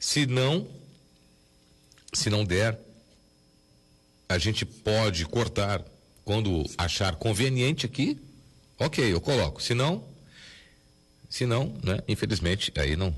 Se não der, a gente pode cortar quando achar conveniente aqui, ok, eu coloco. Se não, né, infelizmente, aí não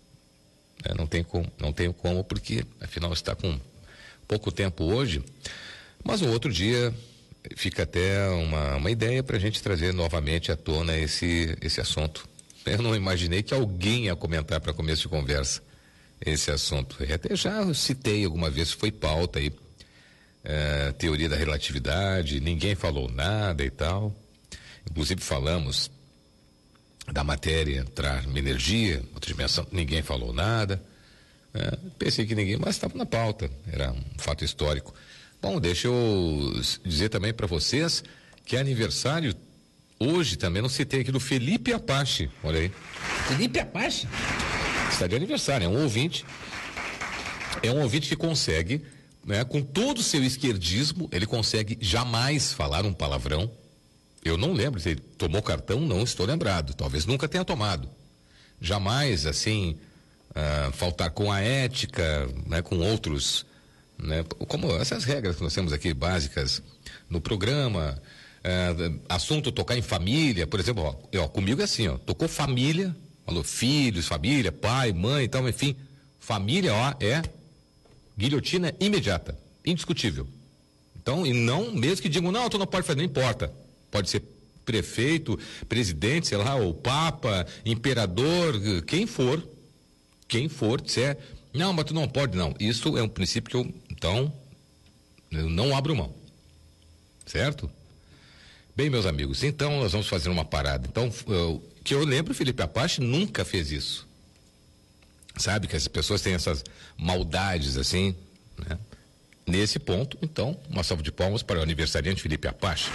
tenho como, porque afinal está com pouco tempo hoje, mas um outro dia fica até uma ideia para a gente trazer novamente à tona esse assunto. Eu não imaginei que alguém ia comentar para começo de conversa esse assunto. Eu até já citei alguma vez, foi pauta aí, teoria da relatividade, ninguém falou nada e tal. Inclusive falamos da matéria entrar uma energia, outra dimensão, ninguém falou nada. Pensei que ninguém, mas estava na pauta, era um fato histórico. Bom, deixa eu dizer também para vocês que é aniversário hoje também, não citei aqui, do Felipe Apache, olha aí. Felipe Apache? Está de aniversário, é um ouvinte que consegue, né, com todo o seu esquerdismo, ele consegue jamais falar um palavrão. Eu não lembro se ele tomou cartão, não estou lembrado, talvez nunca tenha tomado. Jamais, assim, faltar com a ética, né, com outros, né, como essas regras que nós temos aqui básicas no programa, assunto tocar em família, por exemplo, comigo é assim, tocou família, falou filhos, família, pai, mãe e tal, enfim, família, é guilhotina imediata, indiscutível. Então, e não, mesmo que digam, não, tu não pode fazer, não importa, pode ser prefeito, presidente, sei lá, ou papa, imperador, quem for, disser, não, mas tu não pode, não, isso é um princípio que eu não abro mão, certo? Bem, meus amigos, então nós vamos fazer uma parada. Então, que eu lembro, Felipe Apache nunca fez isso. Sabe que as pessoas têm essas maldades assim, né? Nesse ponto, então, uma salva de palmas para o aniversariante Felipe Apache.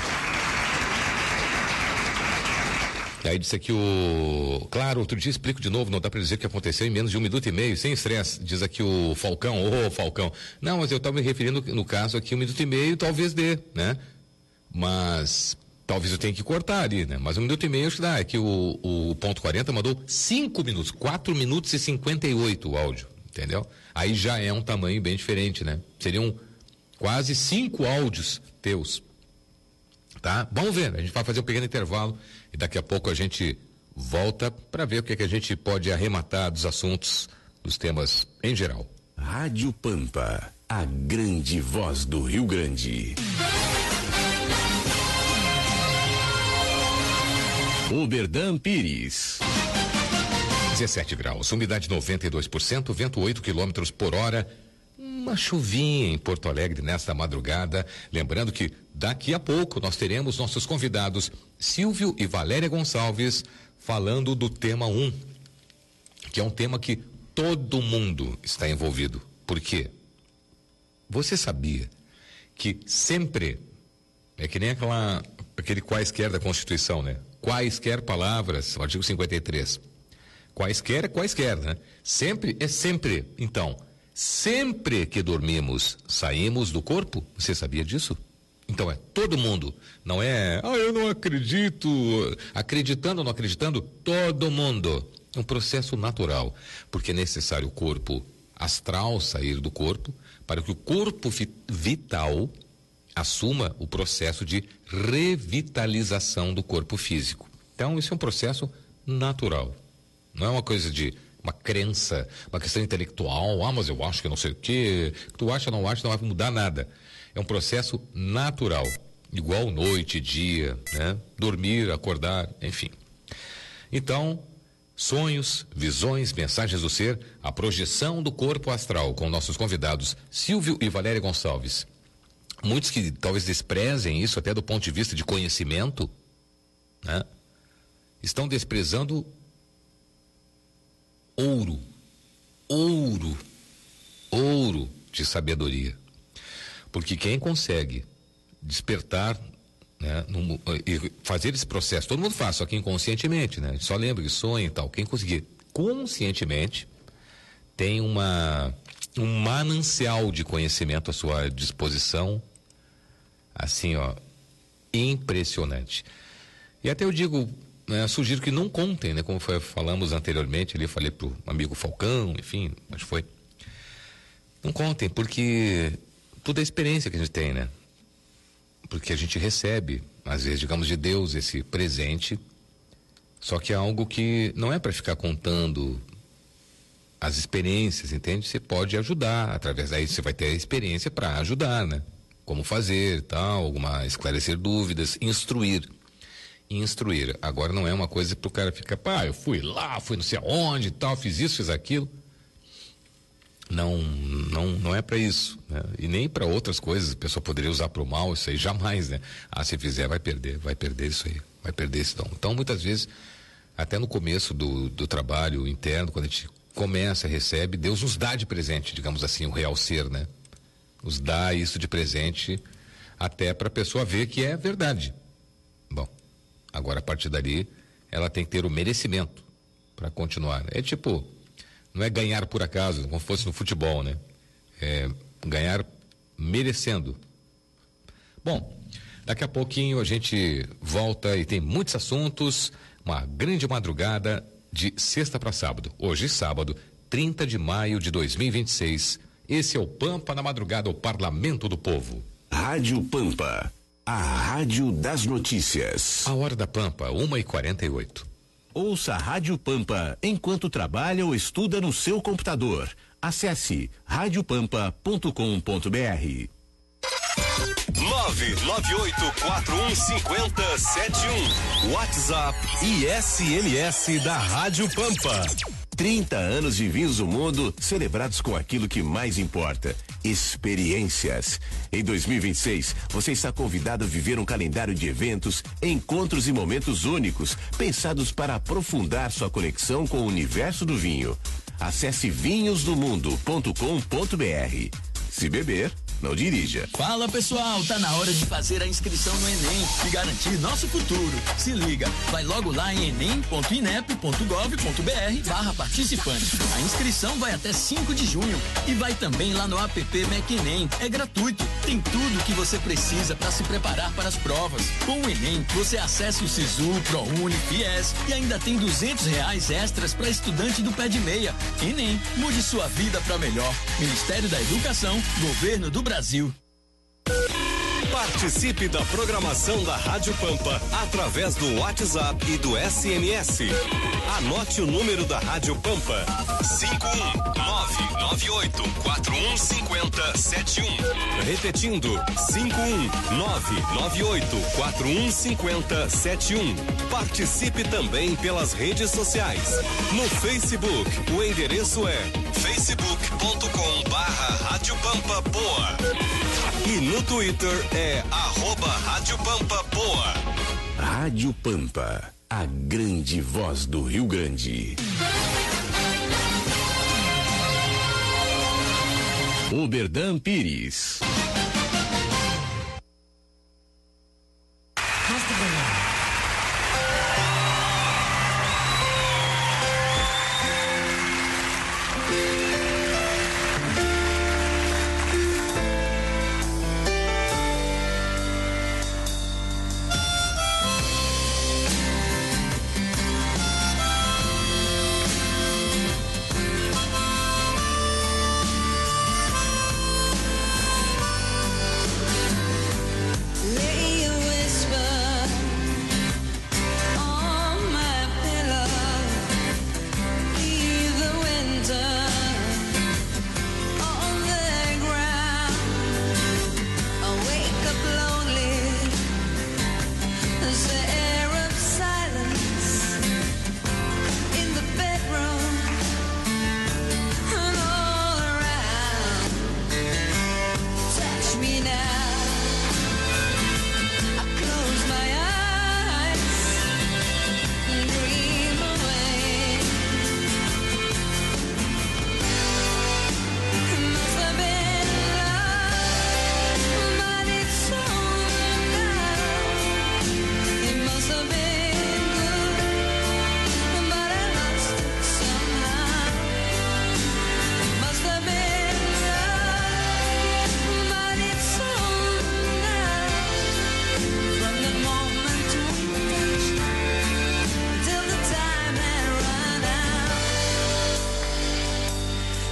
E aí disse aqui claro, outro dia explico de novo, não dá para dizer o que aconteceu em menos de 1 minuto e meio, sem estresse, diz aqui o Falcão, Falcão. Não, mas eu estava me referindo, no caso aqui, 1 minuto e meio, talvez dê, né? Mas talvez eu tenha que cortar ali, né? Mas 1 minuto e meio acho que dá. Aqui o ponto 40 mandou 5 minutos, 4 minutos e 58 o áudio, entendeu? Aí já é um tamanho bem diferente, né? Seriam quase 5 áudios teus, tá? Vamos ver, a gente vai fazer um pequeno intervalo e daqui a pouco a gente volta para ver o que a gente pode arrematar dos assuntos, dos temas em geral. Rádio Pampa, a grande voz do Rio Grande. Oberdan Pires. 17 graus, umidade 92%, vento 8 quilômetros por hora. Uma chuvinha em Porto Alegre nesta madrugada. Lembrando que daqui a pouco nós teremos nossos convidados Silvio e Valéria Gonçalves falando do tema 1, que é um tema que todo mundo está envolvido. Por quê? Você sabia que sempre, é que nem aquele quaisquer da Constituição, né? Quaisquer palavras, o artigo 53. Quaisquer, né? Sempre é sempre. Então, sempre que dormimos, saímos do corpo. Você sabia disso? Então é todo mundo. Não é, eu não acredito. Acreditando ou não acreditando, todo mundo. É um processo natural. Porque é necessário o corpo astral sair do corpo para que o corpo vital assuma o processo de revitalização do corpo físico. Então, isso é um processo natural. Não é uma coisa de uma crença, uma questão intelectual. Mas eu acho que não sei o quê. Tu acha, não vai mudar nada. É um processo natural. Igual noite, dia, né? Dormir, acordar, enfim. Então, sonhos, visões, mensagens do ser, a projeção do corpo astral com nossos convidados Silvio e Valéria Gonçalves. Muitos que talvez desprezem isso até do ponto de vista de conhecimento, né? Estão desprezando ouro de sabedoria. Porque quem consegue despertar, né, e fazer esse processo, todo mundo faz, só que inconscientemente, né? Só lembra que sonha e tal. Quem conseguir conscientemente tem um manancial de conhecimento à sua disposição, assim, impressionante. E até eu digo sugiro que não contem, né? Como falamos anteriormente ali, falei pro amigo Falcão, enfim, mas foi. Não contem, porque tudo é experiência que a gente tem, né? Porque a gente recebe, às vezes, digamos, de Deus esse presente, só que é algo que não é para ficar contando as experiências, entende? Você pode ajudar, através daí você vai ter a experiência para ajudar, né? Como fazer, tal, esclarecer dúvidas, instruir. Agora não é uma coisa pro cara ficar, eu fui lá, fui não sei aonde e tal, fiz isso, fiz aquilo. Não é para isso, né? E nem para outras coisas a pessoa poderia usar para o mal, isso aí jamais, né? Se fizer vai perder isso aí, vai perder esse dom. Então muitas vezes, até no começo do trabalho interno, quando a gente começa, recebe, Deus nos dá de presente, digamos assim, o real ser, né? Nos dá isso de presente até para a pessoa ver que é verdade. Bom, agora a partir dali ela tem que ter o merecimento para continuar. É tipo, não é ganhar por acaso, como fosse no futebol, né? É ganhar merecendo. Bom, daqui a pouquinho a gente volta e tem muitos assuntos. Uma grande madrugada de sexta para sábado. Hoje, sábado, 30 de maio de 2026. Esse é o Pampa na Madrugada, o Parlamento do Povo. Rádio Pampa, a rádio das notícias. A hora da Pampa, 1h48. Ouça a Rádio Pampa enquanto trabalha ou estuda no seu computador. Acesse radiopampa.com.br. 998415071. WhatsApp e SMS da Rádio Pampa. 30 anos de Vinhos do Mundo celebrados com aquilo que mais importa: experiências. Em 2026, você está convidado a viver um calendário de eventos, encontros e momentos únicos, pensados para aprofundar sua conexão com o universo do vinho. Acesse vinhosdomundo.com.br. Se beber, não dirija. Fala pessoal, tá na hora de fazer a inscrição no Enem e garantir nosso futuro. Se liga, vai logo lá em enem.inep.gov.br/participante. A inscrição vai até 5 de junho e vai também lá no app MEC Enem. É gratuito, tem tudo o que você precisa para se preparar para as provas. Com o Enem, você acessa o Sisu, ProUni, FIES e ainda tem R$200 extras para estudante do pé de meia. Enem, mude sua vida para melhor. Ministério da Educação, Governo do Brasil. Participe da programação da Rádio Pampa através do WhatsApp e do SMS. Anote o número da Rádio Pampa: 51998415071. Repetindo: 51998415071. Participe também pelas redes sociais. No Facebook, o endereço é facebook.com/Rádio Pampa Poa. E no Twitter é @Rádio Pampa Poa. Rádio Pampa, a grande voz do Rio Grande. Oberdan Pires.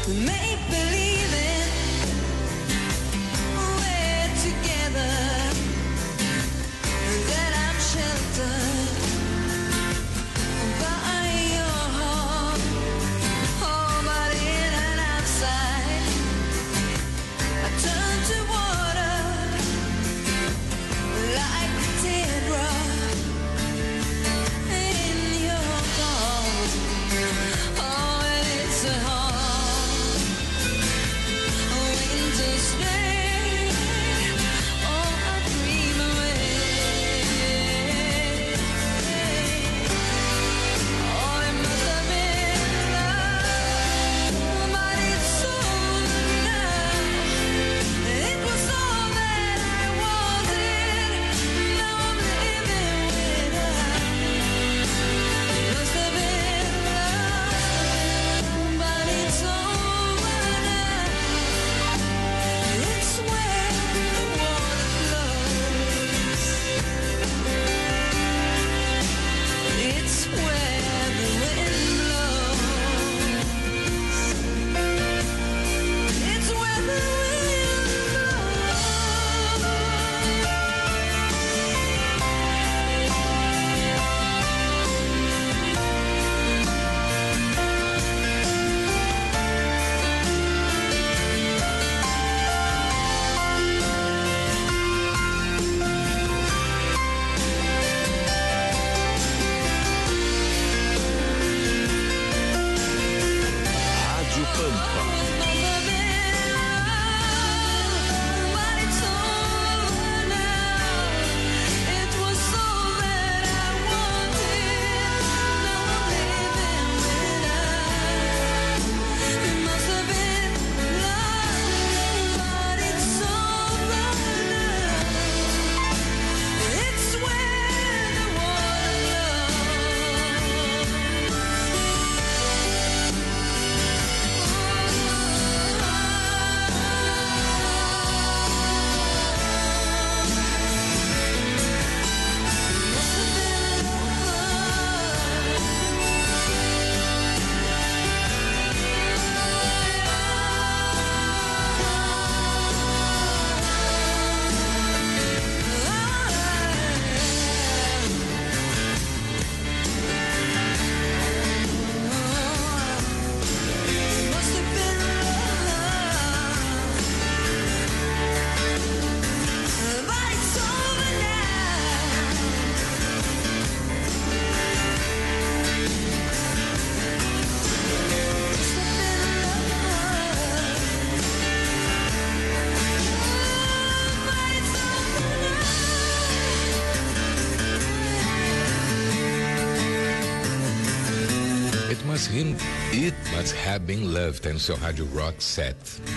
It Must Have Been Love, tá no seu rádio Rock Set.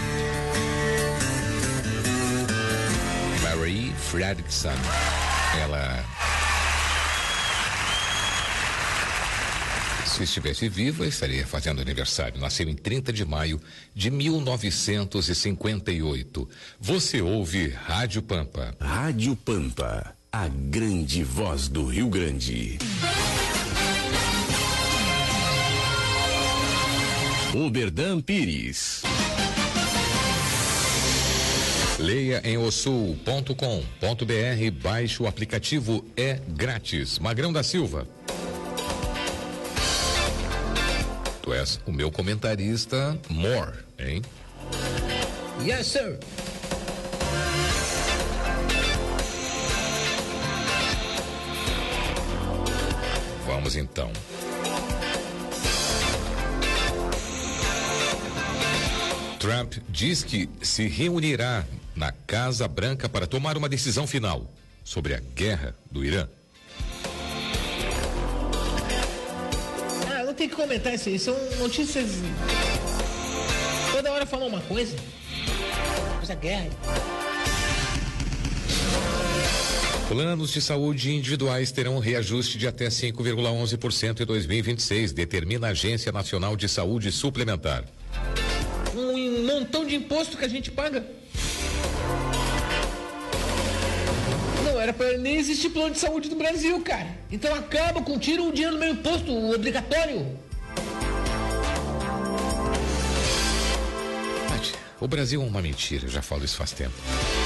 Mary Fredriksson, ela, se estivesse viva, estaria fazendo aniversário. Nasceu em 30 de maio de 1958. Você ouve Rádio Pampa. Rádio Pampa, a grande voz do Rio Grande. Oberdan Pires. Leia em osul.com.br, baixe o aplicativo, é grátis. Magrão da Silva. Tu és o meu comentarista more, hein? Yes, sir. Vamos então. Trump diz que se reunirá na Casa Branca para tomar uma decisão final sobre a guerra do Irã. Ah, não tem que comentar isso aí, são notícias. Toda hora falam uma coisa. Essa guerra. Planos de saúde individuais terão reajuste de até 5,11% em 2026, determina a Agência Nacional de Saúde Suplementar. Um montão de imposto que a gente paga. Não era para nem existir plano de saúde no Brasil, cara. Então acaba com, tira o dinheiro do meu imposto obrigatório. O Brasil é uma mentira, já falo isso faz tempo.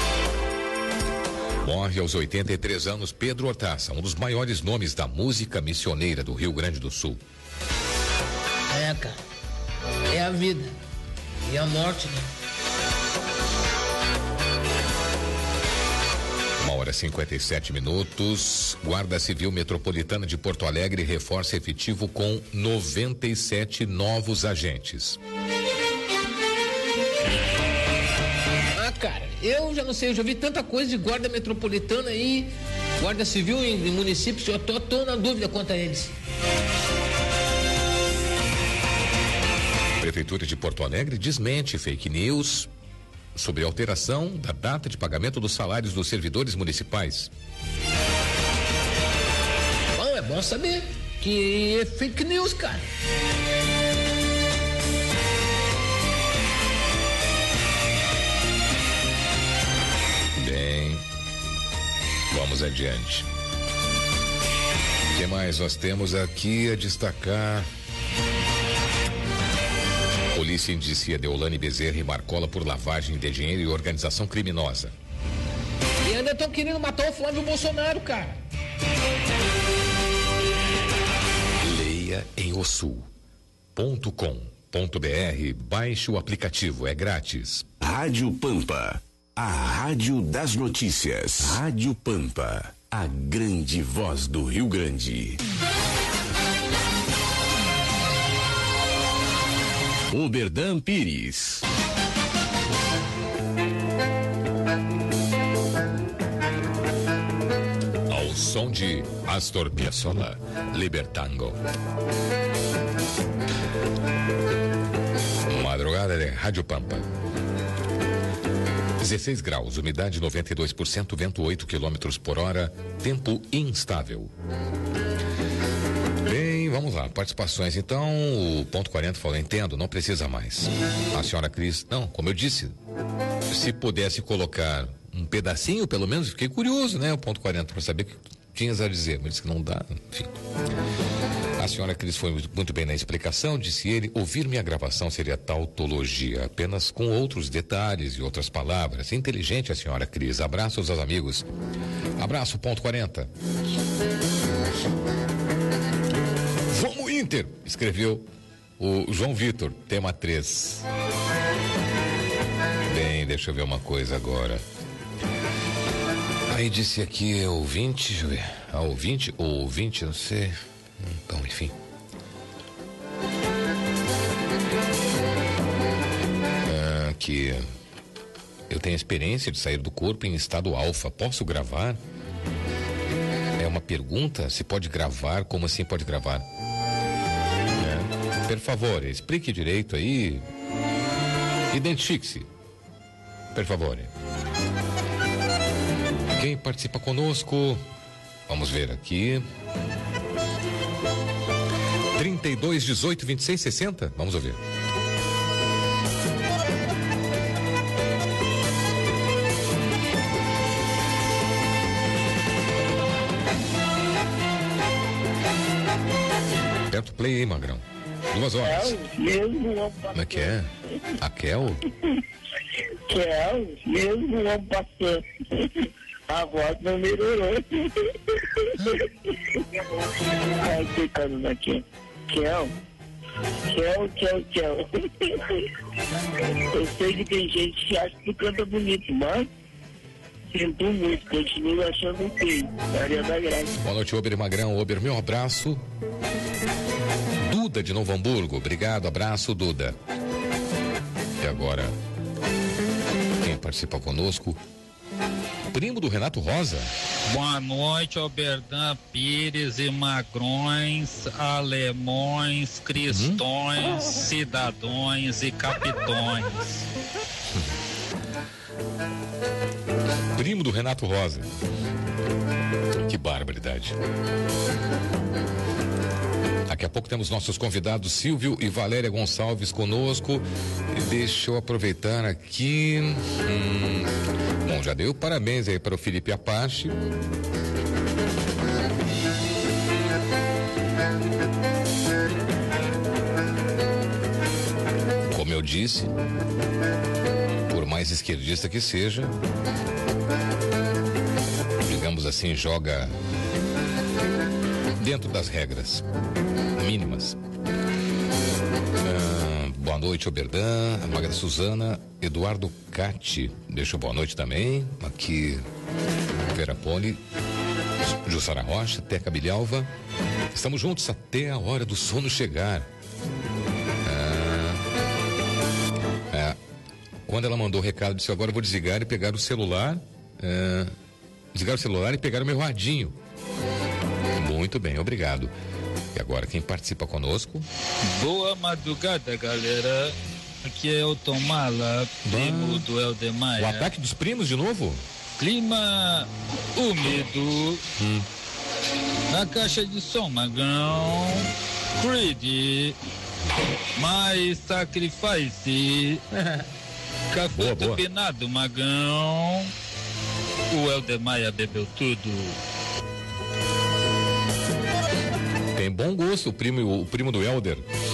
Morre aos 83 anos Pedro Hortaça, um dos maiores nomes da música missioneira do Rio Grande do Sul. É, cara. É a vida. E a morte, né? 1h57. Guarda Civil Metropolitana de Porto Alegre reforça efetivo com 97 novos agentes. Cara, eu já não sei, eu já vi tanta coisa de guarda metropolitana aí, guarda civil em municípios, eu tô na dúvida quanto a eles. Prefeitura de Porto Alegre desmente fake news sobre alteração da data de pagamento dos salários dos servidores municipais. Bom, é bom saber que é fake news, cara. Vamos adiante. O que mais nós temos aqui a destacar? Polícia indicia Deolane Bezerra e Marcola por lavagem de dinheiro e organização criminosa. E ainda estão querendo matar o Flávio Bolsonaro, cara. Leia em osul.com.br. Baixe o aplicativo, é grátis. Rádio Pampa, a rádio das notícias. Rádio Pampa, a grande voz do Rio Grande. Oberdan Pires. Ao som de Astor Piazzolla, Libertango. Madrugada de Rádio Pampa. 16 graus, umidade 92%, vento 8 km por hora, tempo instável. Bem, vamos lá, participações. Então, o ponto 40 falou, entendo, não precisa mais. A senhora Cris, não, como eu disse, se pudesse colocar um pedacinho, pelo menos, fiquei curioso, né? O ponto 40, para saber o que tinhas a dizer, mas disse que não dá, enfim. A senhora Cris foi muito bem na explicação, disse ele, ouvir minha gravação seria tautologia, apenas com outros detalhes e outras palavras. Inteligente a senhora Cris, abraços aos amigos. Abraço, ponto 40. Vamos Inter, escreveu o João Vitor, tema 3. Bem, deixa eu ver uma coisa agora. Aí disse aqui, ouvinte, deixa eu ver, ouvinte ou ouvinte, não sei... Então, enfim. Que eu tenho experiência de sair do corpo em estado alfa. Posso gravar? É uma pergunta? Se pode gravar? Como assim pode gravar? Por favor, explique direito aí. Identifique-se. Por favor. Quem participa conosco? Vamos ver aqui. 32, 18, 26, 60. Vamos ouvir. Aperta o play aí, Magrão. 2 horas. Como é que é? A Kel? Kel, mesmo não passou. A voz não melhorou. Ai, coitado da Kel. Kel. Eu sei que tem gente que acha que tu canta bonito, mas sinto muito, continuo achando feio. Maria da Graça. Boa noite, Ober Magrão. Ober, meu abraço. Duda de Novo Hamburgo. Obrigado, abraço, Duda. E agora, quem participa conosco? Primo do Renato Rosa. Boa noite, Oberdan Pires e Magrões, alemões, cristões, cidadões e capitões. Primo do Renato Rosa. Que barbaridade. Daqui a pouco temos nossos convidados Silvio e Valéria Gonçalves conosco. E deixa eu aproveitar aqui. Bom, já deu parabéns aí para o Felipe Apache. Como eu disse, por mais esquerdista que seja, digamos assim, joga dentro das regras mínimas. Boa noite, Oberdan, Magra Suzana, Eduardo Cati, deixa boa noite também, aqui, Vera Poli, Jussara Rocha, Teca Bilhalva, estamos juntos até a hora do sono chegar. Quando ela mandou o recado, disse, agora eu vou desligar e pegar o celular, e pegar o meu radinho. Muito bem, obrigado. E agora quem participa conosco? Boa madrugada, galera. Aqui é o Tom Mala, primo do Helder Maia. O ataque dos primos de novo? Clima úmido. Na caixa de som, Magrão. Creed. Mais Sacrifice. Café turbinado, Magrão. O Helder Maia bebeu tudo. Tem bom gosto o primo do Helder.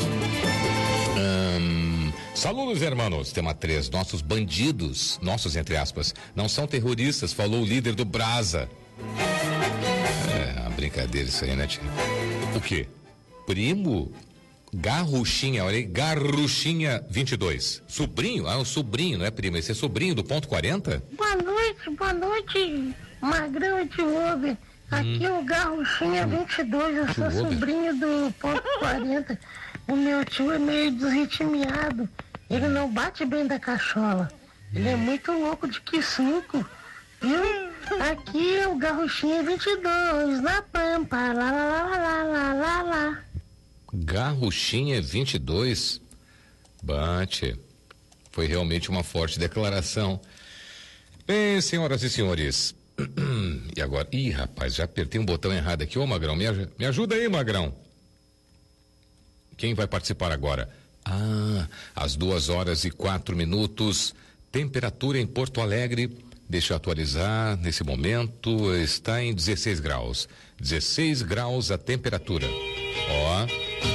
Saludos, hermanos. Tema 3. Nossos bandidos, nossos entre aspas, não são terroristas, falou o líder do Brasa. Brincadeira isso aí, né, tia? O quê? Primo? Garruchinha, olha aí, Garruchinha 22. Sobrinho? O sobrinho, não é primo, esse é sobrinho do ponto 40? Boa noite, Magrão e Tio Over. Aqui é o Garruchinha 22, eu sou sobrinho do ponto 40. O meu tio é meio desritmiado, ele não bate bem da cachola. Ele é muito louco de que suco, viu? Aqui é o Garruchinha 22, na Pampa, lá. Garruchinha 22? Bate. Foi realmente uma forte declaração. Bem, senhoras e senhores. E agora? Ih, rapaz, já apertei um botão errado aqui. Ô, Magrão, me ajuda aí, Magrão. Quem vai participar agora? Às 2h04. Temperatura em Porto Alegre, deixa eu atualizar, nesse momento está em 16 graus. 16 graus a temperatura. Ó.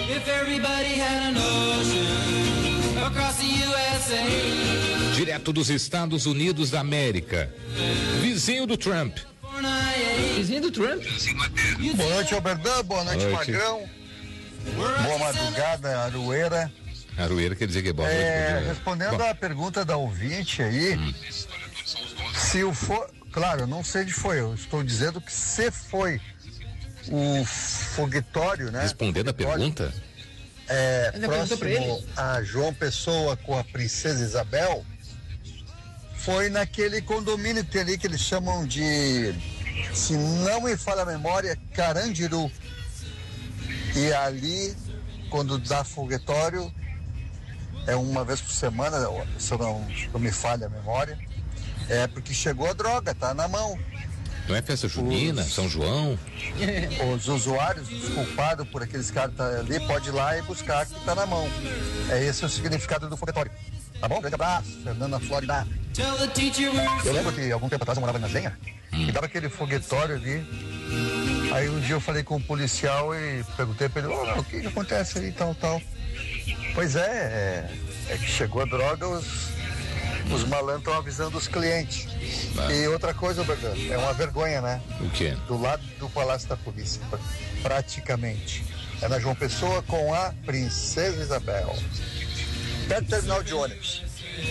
Direto dos Estados Unidos da América. Vizinho do Trump. Vizinho do Trump? Boa noite, Oberdan. Boa noite, Magrão. Boa madrugada, Aroeira. Aroeira quer dizer que é boa noite. Respondendo à pergunta da ouvinte aí, se o for, claro, eu não sei de foi, eu estou dizendo que se foi o foguetório, né? Respondendo a pergunta? Próximo a João Pessoa com a Princesa Isabel, foi naquele condomínio que tem ali que eles chamam de, se não me falha a memória, Carandiru. E ali, quando dá foguetório, é uma vez por semana, se não me falha a memória, é porque chegou a droga, tá na mão. Não é festa junina, São João? Os usuários, os culpados por aqueles caras que tá ali, pode ir lá e buscar que tá na mão. É esse o significado do foguetório. Tá bom? Grande abraço, Fernando na Flórida. Eu lembro que algum tempo atrás eu morava na Zenha e dava aquele foguetório ali. Aí um dia eu falei com um policial e perguntei pra ele, o que acontece aí, tal. Pois é que chegou a droga, os malandros estão avisando os clientes. E outra coisa, Berdan, é uma vergonha, né? O quê? Do lado do Palácio da Polícia, praticamente. É na João Pessoa com a Princesa Isabel. Perto do terminal de ônibus.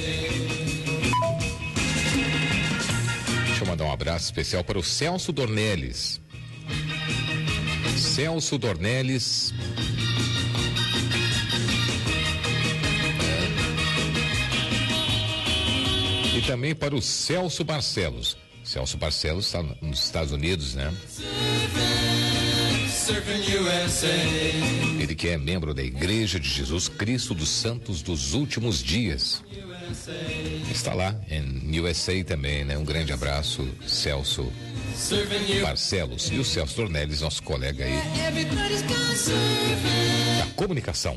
Deixa eu mandar um abraço especial para o Celso Dornelles. Celso Dornelles. E também para o Celso Barcelos. Celso Barcelos está nos Estados Unidos, né? Ele que é membro da Igreja de Jesus Cristo dos Santos dos Últimos Dias. Está lá em USA também, né? Um grande abraço, Celso Barcelos. E o Celso Dornelles, nosso colega aí da comunicação.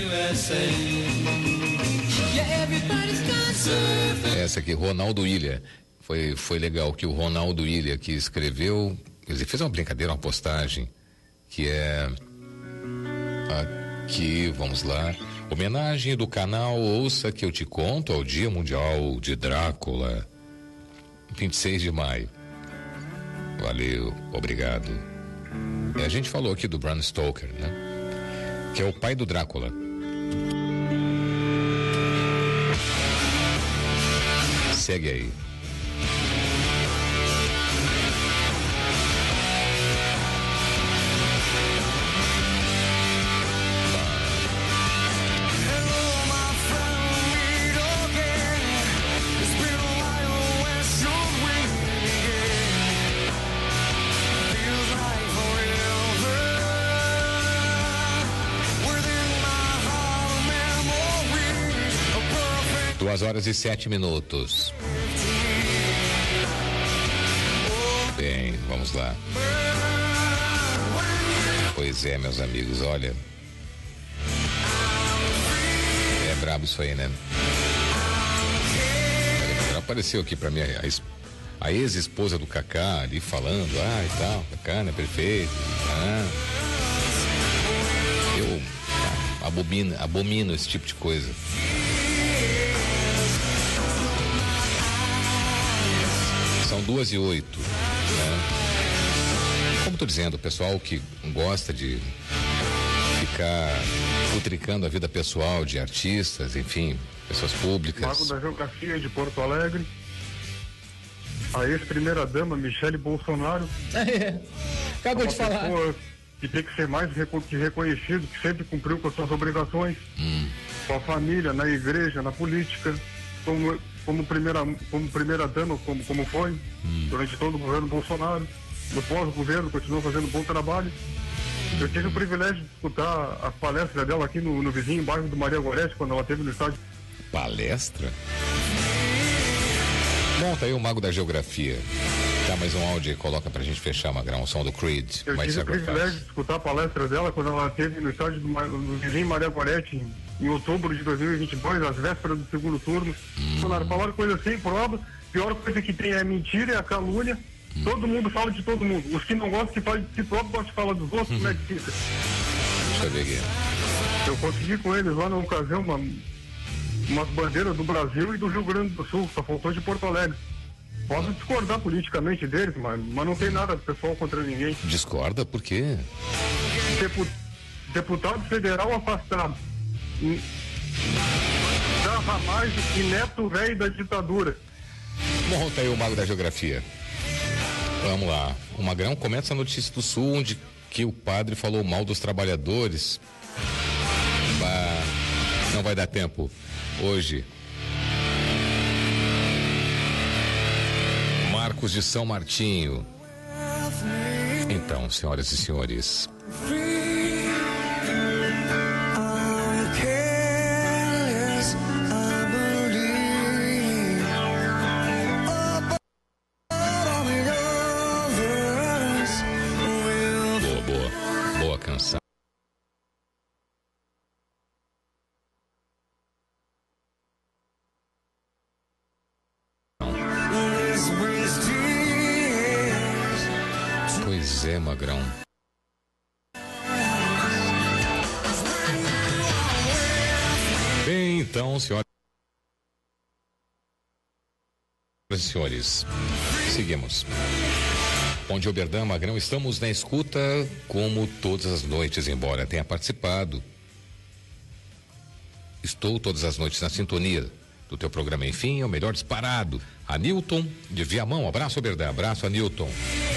Essa aqui, Ronaldo Ilha. Foi legal que o Ronaldo Ilha que escreveu, ele fez uma brincadeira, uma postagem, que é aqui, vamos lá. Homenagem do canal Ouça Que Eu Te Conto ao Dia Mundial de Drácula, 26 de maio. Valeu, obrigado. A gente falou aqui do Bram Stoker, né? Que é o pai do Drácula. Segue aí. Duas horas e 7 minutos. Bem, vamos lá. Pois é, meus amigos, olha. É brabo isso aí, né? Apareceu aqui pra mim a ex-esposa do Kaká ali falando, e tal, Kaká, né, perfeito. Eu abomino esse tipo de coisa. São 2:08, né? Como tô dizendo, o pessoal que gosta de ficar futricando a vida pessoal de artistas, enfim, pessoas públicas. Mago da Geografia de Porto Alegre. A ex-primeira-dama, Michele Bolsonaro. Acabou de falar. Pessoa que tem que ser mais que reconhecido, que sempre cumpriu com as suas obrigações. Com a família, na igreja, na política. Como primeira-dama, como foi, durante todo o governo Bolsonaro. No pós-governo, continuou fazendo um bom trabalho. Eu tive o privilégio de escutar a palestra dela aqui no vizinho bairro do Maria Gorete, quando ela esteve no estádio. Palestra? Bom, tá aí o Mago da Geografia. Dá mais um áudio e coloca pra gente fechar, Magrão, o som do Creed. Eu tive o privilégio de escutar a palestra dela quando ela esteve no estádio do vizinho Maria Gorete, em outubro de 2022, às vésperas do segundo turno. Falaram coisa sem prova, pior coisa que tem é a mentira, é a calúnia. Todo mundo fala de todo mundo. Os que não gostam que falam de si próprio, gostam de falar dos outros, como é que fica? Deixa eu ver aqui. Eu consegui com eles lá na ocasião umas bandeiras do Brasil e do Rio Grande do Sul, só faltou de Porto Alegre. Posso discordar politicamente deles, mas não tem nada pessoal contra ninguém. Discorda? Por quê? Deputado federal afastado. Da Ramagem e neto velho da ditadura. Bom, tá aí o Mago da Geografia. Vamos lá. O Magrão começa a notícia do Sul, onde que o padre falou mal dos trabalhadores. Não vai dar tempo hoje. Marcos de São Martinho. Então, senhoras e senhores. Boa canção. Pois é, Magrão. Bem, então, senhoras e senhores, seguimos. Bom dia, Oberdan, Magrão, estamos na escuta como todas as noites, embora tenha participado. Estou todas as noites na sintonia do teu programa, enfim, é o melhor disparado. Anilton de Viamão, abraço, Oberdan, abraço, Anilton.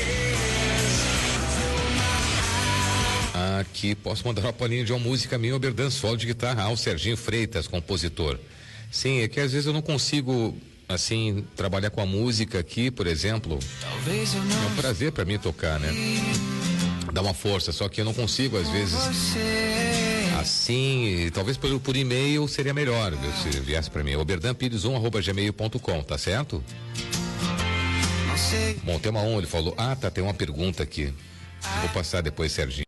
Aqui, posso mandar uma palhinha de uma música minha, Oberdan, solo de guitarra, o Serginho Freitas, compositor. Sim, é que às vezes eu não consigo, assim, trabalhar com a música aqui, por exemplo. É um prazer pra mim tocar, né? Dá uma força, só que eu não consigo, às vezes, assim, talvez por e-mail seria melhor, viu, se viesse pra mim. oberdanpires1@gmail.com, tá certo? Bom, tema 1, ele falou, tem uma pergunta aqui. Vou passar depois, Serginho.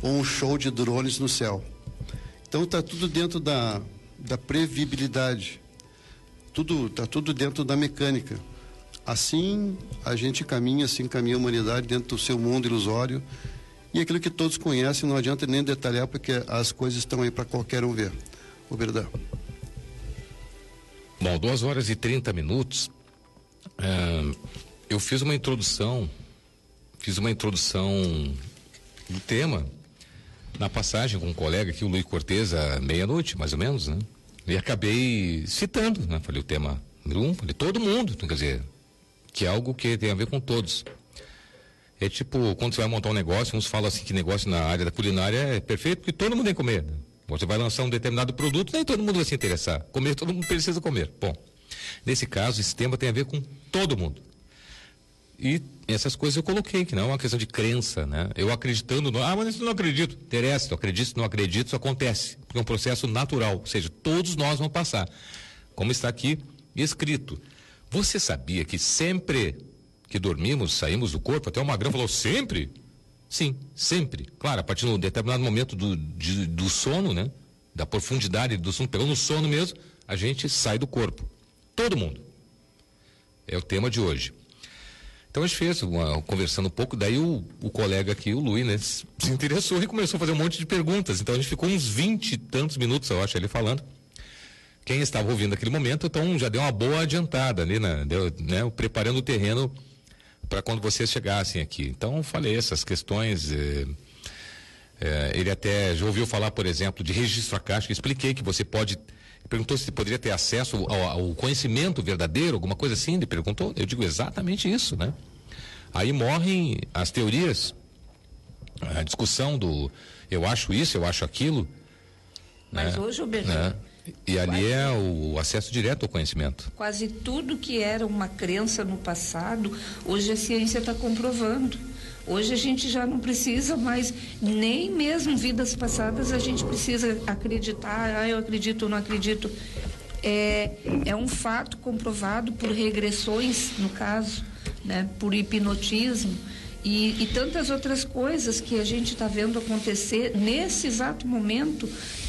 ou um show de drones no céu. Então está tudo dentro da previsibilidade, está tudo dentro da mecânica. Assim a gente caminha, assim caminha a humanidade dentro do seu mundo ilusório, e aquilo que todos conhecem, não adianta nem detalhar, porque as coisas estão aí para qualquer um ver. O verdade. Bom, 2h30. Eu fiz uma introdução do tema na passagem com um colega aqui, o Luiz Cortez, à meia-noite, mais ou menos, né? E acabei citando, né? Falei o tema número 1, falei todo mundo, quer dizer, que é algo que tem a ver com todos. É tipo, quando você vai montar um negócio, uns falam assim que negócio na área da culinária é perfeito porque todo mundo tem que comer. Você vai lançar um determinado produto, nem todo mundo vai se interessar. Comer, todo mundo precisa comer. Bom, nesse caso, esse tema tem a ver com todo mundo. E essas coisas eu coloquei, que não é uma questão de crença, né? Eu acreditando, mas isso não acredito. Interessa, eu acredito, não acredito, isso acontece. Porque é um processo natural, ou seja, todos nós vamos passar. Como está aqui escrito. Você sabia que sempre que dormimos, saímos do corpo? Até o Magrão falou, sempre? Sim, sempre. Claro, a partir de um determinado momento do sono, né? Da profundidade do sono, pegando no sono mesmo, a gente sai do corpo. Todo mundo. É o tema de hoje. Então a gente fez, conversando um pouco, daí o colega aqui, o Luiz, né, se interessou e começou a fazer um monte de perguntas. Então a gente ficou uns 20 e tantos minutos, eu acho, ele falando. Quem estava ouvindo naquele momento, então já deu uma boa adiantada ali, né, preparando o terreno para quando vocês chegassem aqui. Então falei essas questões. Ele até já ouviu falar, por exemplo, de registro acástico. Expliquei que você pode. Perguntou se poderia ter acesso ao conhecimento verdadeiro, alguma coisa assim, ele perguntou, eu digo exatamente isso, né? Aí morrem as teorias, a discussão do eu acho isso, eu acho aquilo. Mas né? hoje, Roberto, né? E ali é o acesso direto ao conhecimento. Quase tudo que era uma crença no passado, hoje a ciência está comprovando. Hoje a gente já não precisa mais, nem mesmo vidas passadas, a gente precisa acreditar, eu acredito ou não acredito. É um fato comprovado por regressões, no caso, né, por hipnotismo e tantas outras coisas que a gente está vendo acontecer nesse exato momento.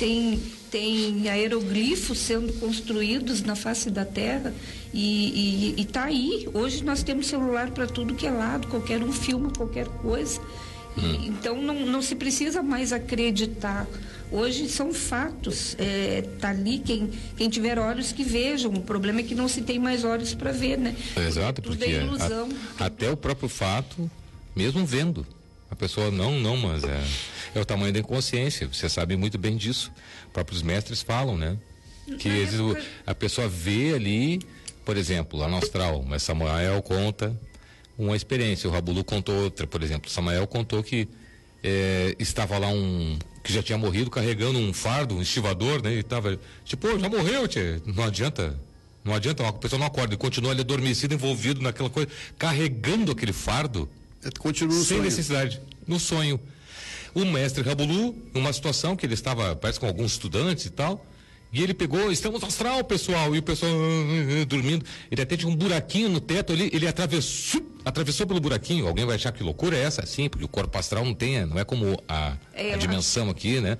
Tem aeroglifos sendo construídos na face da Terra e está aí. Hoje nós temos celular para tudo que é lado, qualquer um filma qualquer coisa. Então não se precisa mais acreditar. Hoje são fatos. Tá ali, quem tiver olhos que vejam. O problema é que não se tem mais olhos para ver, né? Exato, porque é ilusão. Até o próprio fato, mesmo vendo, a pessoa mas é o tamanho da inconsciência, você sabe muito bem disso. Os próprios mestres falam, né? Que às vezes a pessoa vê ali, por exemplo, lá no astral, mas Samael conta uma experiência, o Rabulu contou outra, por exemplo. Samael contou que estava lá que já tinha morrido carregando um fardo, um estivador, né? E estava, tipo, já morreu, tchê. Não adianta, a pessoa não acorda, e continua ali adormecido, envolvido naquela coisa, carregando aquele fardo. Continua sem necessidade, no sonho. O mestre Rabulu, numa situação que ele estava, parece com alguns estudantes e tal, e ele pegou, estamos no astral, pessoal, e o pessoal dormindo, ele até tinha um buraquinho no teto ali, ele atravessou pelo buraquinho. Alguém vai achar que loucura é essa? Sim, porque o corpo astral não é como a dimensão aqui, né?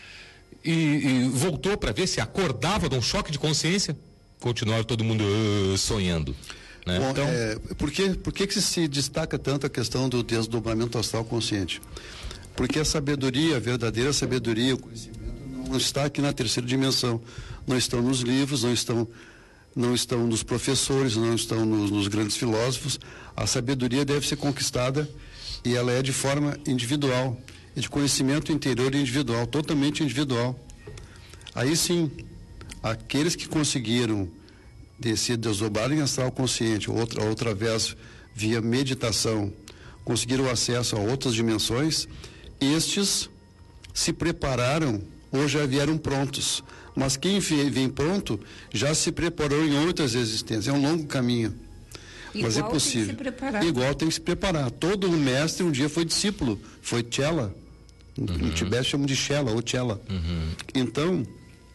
E voltou para ver se acordava de um choque de consciência. Continuava todo mundo sonhando. Né? Bom, então, por que se destaca tanto a questão do desdobramento astral consciente? Porque a sabedoria, a verdadeira sabedoria, o conhecimento não está aqui na terceira dimensão. Não estão nos livros, não estão nos professores, não estão nos grandes filósofos. A sabedoria deve ser conquistada e ela é de forma individual, é de conhecimento interior individual, totalmente individual. Aí sim, aqueles que conseguiram se desdobrarem astral consciente, outra vez via meditação, conseguiram acesso a outras dimensões, estes se prepararam ou já vieram prontos. Mas quem vem pronto já se preparou em outras existências. É um longo caminho. Mas é possível. Igual tem que se preparar. Todo mestre um dia foi discípulo, foi Chela. No Tibete chamam de Chela ou Chela. Então,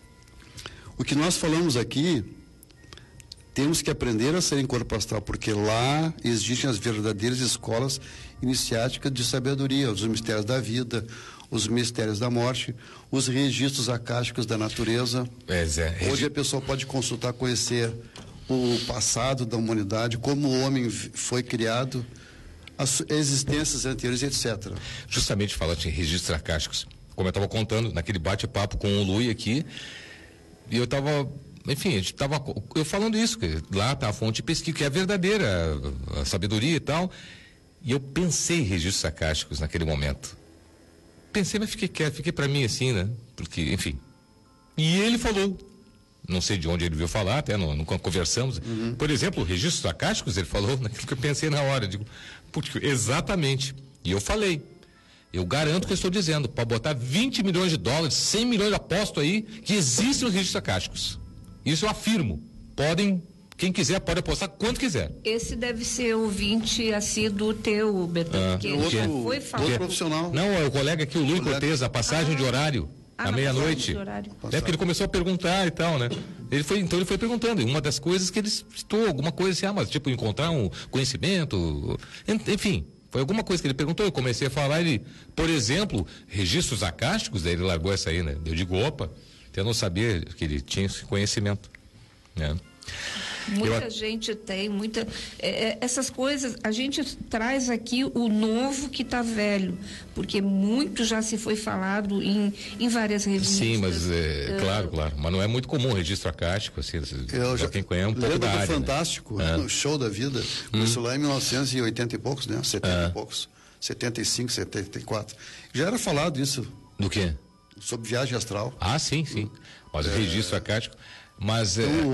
o que nós falamos aqui, temos que aprender a ser em corpo astral, porque lá existem as verdadeiras escolas iniciáticas de sabedoria, os mistérios da vida, os mistérios da morte, os registros acásticos da natureza. Hoje a pessoa pode consultar, conhecer o passado da humanidade, como o homem foi criado, as existências anteriores, etc. Justamente falando em registros acásticos, como eu estava contando naquele bate-papo com o Lui aqui, e eu estava, enfim, eu falando isso, que lá está a fonte de pesquisa, que é verdadeira, a sabedoria e tal, e eu pensei em registros acásticos naquele momento. Pensei, mas fiquei quieto, fiquei para mim assim, né? Porque, enfim. E ele falou, não sei de onde ele veio falar, até nunca conversamos. Por exemplo, registros acásticos, ele falou naquilo que eu pensei na hora. Digo, porque, exatamente. E eu falei. Eu garanto que eu estou dizendo, para botar 20 milhões de dólares, 100 milhões de aposto aí, que existem os registros acásticos. Isso eu afirmo. Quem quiser pode apostar quanto quiser. Esse deve ser ouvinte assíduo teu, Betão, porque ele já foi falado. Outro profissional. Não, é o colega aqui, o Luiz Cortez, a passagem de horário, à meia-noite. É porque ele começou a perguntar e tal, né? Então ele foi perguntando, e uma das coisas que ele citou, alguma coisa assim, mas tipo, encontrar um conhecimento, enfim, foi alguma coisa que ele perguntou, eu comecei a falar, ele, por exemplo, registros acásticos, daí ele largou essa aí, né? Eu digo, opa, eu não sabia que ele tinha esse conhecimento, né? Muita gente tem, essas coisas, a gente traz aqui o novo que está velho, porque muito já se foi falado em várias revistas. Sim, mas claro, mas não é muito comum o registro acástico, assim, quem conhece um pouco da área. Fantástico, né? No Show da Vida, isso lá em 1980 e poucos, né? 70 e poucos, 75, 74. Já era falado isso. Do quê? Sobre viagem astral. Ah, sim. Mas o registro acástico. Mas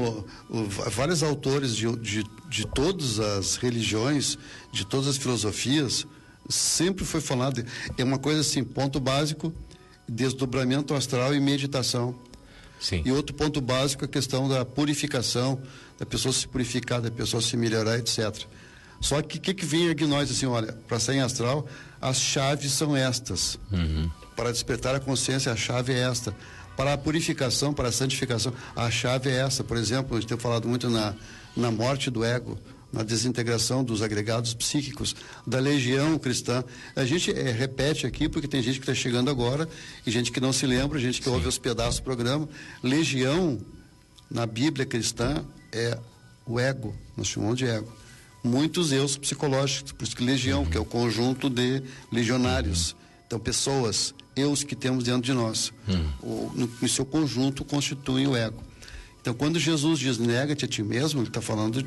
vários autores de todas as religiões, de todas as filosofias, sempre foi falado, é uma coisa assim, ponto básico, desdobramento astral e meditação. Sim. E outro ponto básico, a questão da purificação, da pessoa se purificar, da pessoa se melhorar, etc. Só que o que vem aqui nós, assim, olha, para sair em astral, as chaves são estas. Para despertar a consciência, a chave é esta. Para a purificação, para a santificação, a chave é essa. Por exemplo, a gente tem falado muito na morte do ego, na desintegração dos agregados psíquicos, da legião cristã. A gente repete aqui, porque tem gente que está chegando agora, e gente que não se lembra, gente que ouve os pedaços do programa. Legião, na Bíblia cristã, é o ego, nós chamamos de ego. Muitos eus psicológicos, por isso que legião, que é o conjunto de legionários. Então, pessoas, eus que temos dentro de nós, no seu conjunto constituem o ego. Então, quando Jesus diz nega-te a ti mesmo, ele está falando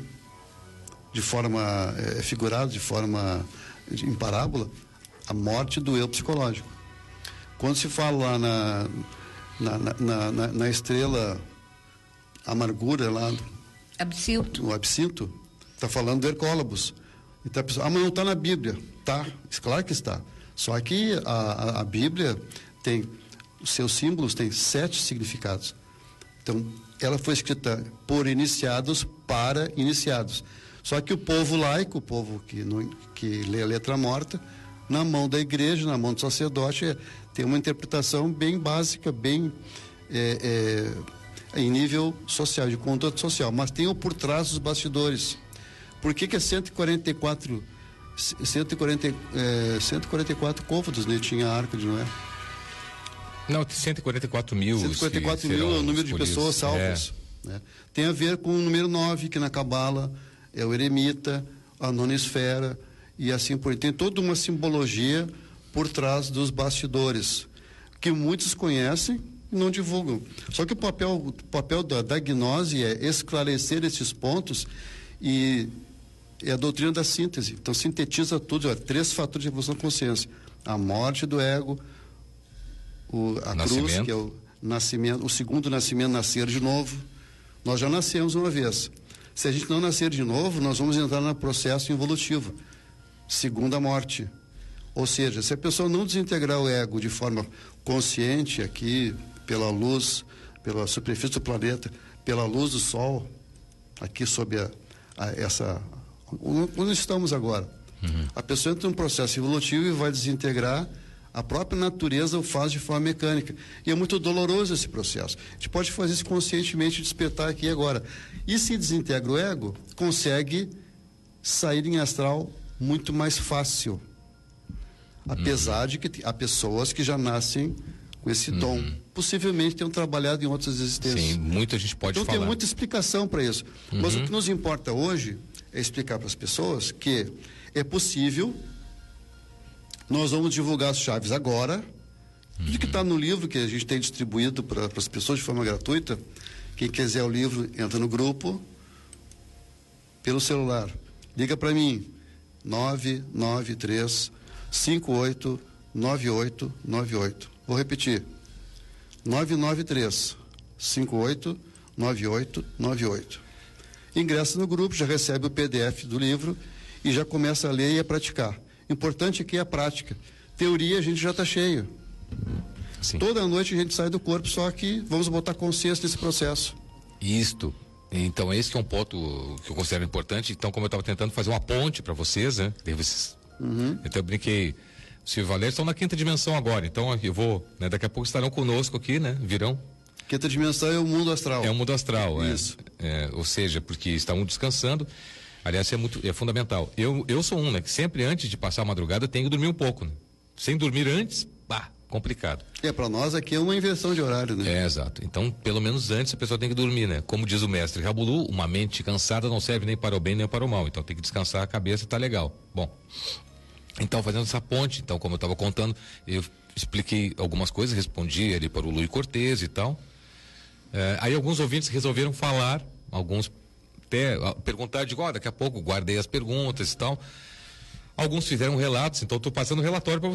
de forma figurada, de forma em parábola, a morte do eu psicológico. Quando se fala lá na estrela amargura, lá o absinto, está falando do Hercólabus. Então a pessoa, mas não está na Bíblia. Tá, claro que está. Só que a Bíblia tem, os seus símbolos têm 7 significados. Então, ela foi escrita por iniciados para iniciados. Só que o povo laico, o povo que lê a letra morta, na mão da igreja, na mão do sacerdote, tem uma interpretação bem básica, bem em nível social, de conduta social. Mas tem o por trás dos bastidores. Por que é 144 côvados, né? Tinha a Arca de Noé. Não, 144 mil. 144 mil é o número de pessoas salvas. Né? Tem a ver com o número 9, que na Cabala é o eremita, a nona esfera, e assim por diante. Tem toda uma simbologia por trás dos bastidores, que muitos conhecem e não divulgam. Só que o papel da gnose é esclarecer esses pontos, e é a doutrina da síntese. Então sintetiza tudo, 3 fatores de evolução da consciência: a morte do ego, a cruz, que é o nascimento, o segundo nascimento, nascer de novo. Nós já nascemos uma vez. Se a gente não nascer de novo, nós vamos entrar no processo involutivo, segunda morte. Ou seja, se a pessoa não desintegrar o ego de forma consciente aqui, pela luz, pela superfície do planeta, pela luz do sol, aqui sob onde estamos agora, a pessoa entra num processo evolutivo e vai desintegrar. A própria natureza o faz de forma mecânica. E é muito doloroso esse processo. A gente pode fazer isso conscientemente, despertar aqui agora. E se desintegra o ego, consegue sair em astral muito mais fácil. Apesar de que há pessoas que já nascem com esse dom. Possivelmente tenham trabalhado em outras existências. Sim, muita gente pode então, falar. Tem muita explicação para isso. Mas o que nos importa hoje é explicar para as pessoas que é possível. Nós vamos divulgar as chaves agora. Tudo que está no livro que a gente tem distribuído para as pessoas de forma gratuita. Quem quiser o livro, entra no grupo pelo celular. Liga para mim, 993 58 9898. Vou repetir, 993 58 9898. Ingressa no grupo, já recebe o PDF do livro e já começa a ler e a praticar. Importante aqui é a prática. Teoria a gente já está cheio. Sim. Toda noite a gente sai do corpo, só que vamos botar consciência nesse processo. Isto. Então, esse que é um ponto que eu considero importante. Então, como eu estava tentando fazer uma ponte para vocês, né? Então, eu brinquei. O Silvio e Valério estão na quinta dimensão agora. Então, eu vou, né? Daqui a pouco estarão conosco aqui, né? Virão. Quinta dimensão é o mundo astral. É o mundo astral, Isso. Ou seja, porque estão descansando. Aliás, é fundamental. Eu sou né? Que sempre antes de passar a madrugada tenho que dormir um pouco, né? Sem dormir antes, complicado. Para nós aqui é uma inversão de horário, né? Exato. Então, pelo menos antes a pessoa tem que dormir, né? Como diz o mestre Rabulu, uma mente cansada não serve nem para o bem nem para o mal. Então tem que descansar a cabeça, tá legal. Bom, então fazendo essa ponte, então como eu estava contando, eu expliquei algumas coisas, respondi ali para o Luiz Cortez e tal. Aí alguns ouvintes resolveram falar, alguns até perguntar, digo, daqui a pouco guardei as perguntas e tal. Alguns fizeram relatos, então estou passando o relatório para